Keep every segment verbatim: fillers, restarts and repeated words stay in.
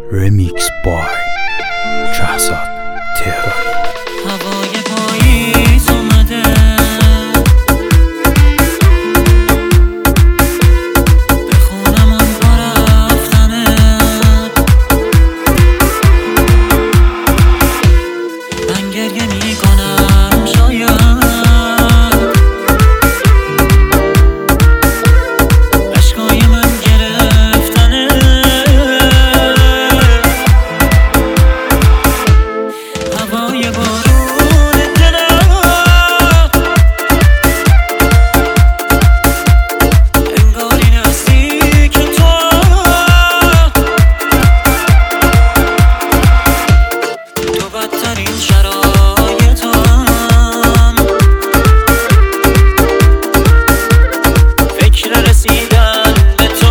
رمیکس بای شهزاد تهرانی. هوای پاییز اومده، به خونم اون پا رفتنه، من گریه میکنم شاید عشقای من گرفتنه. هوای بارون دلم انگاری نزدیک تو، تو بدترین شرایطم، فکر رسیدن به تو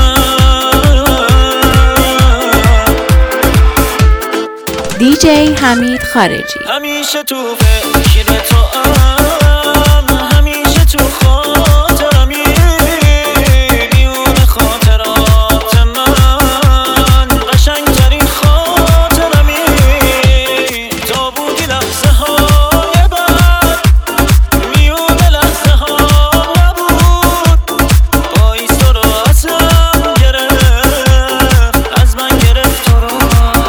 دیجی حمید خارجی. همیشه تو فکر تو ام، همیشه تو خاطرمی، میون خاطرات من قشنگترین خاطرمی. تا بودی لحظه های بد، میون لحظه ها نبود، پاییز تو رو ازم گرفت، از من گرفت تو رو.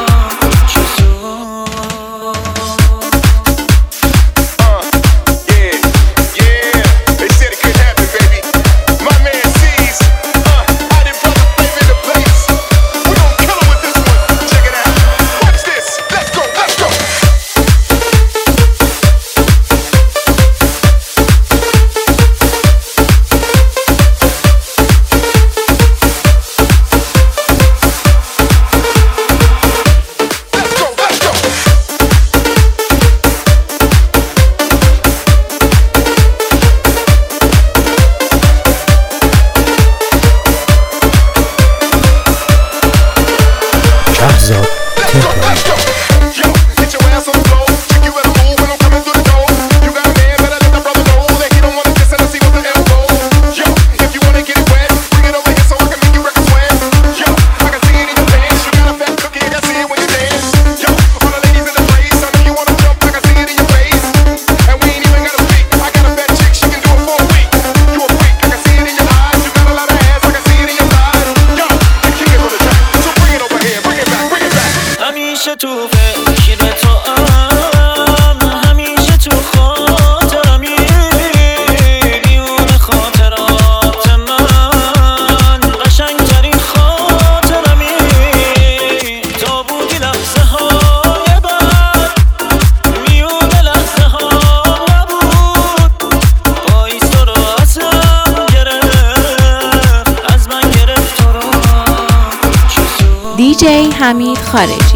شهزاد تهرانی. همیشه تو فکر تو ام، همیشه تو خاطرمی، میون خاطرات من قشنگترین خاطرمی. تا بودی لحظه های بد، میون لحظه ها نبود، پاییز تو رو ازم گرفت، از من گرفت تو رو. دیجی حمید خارجی.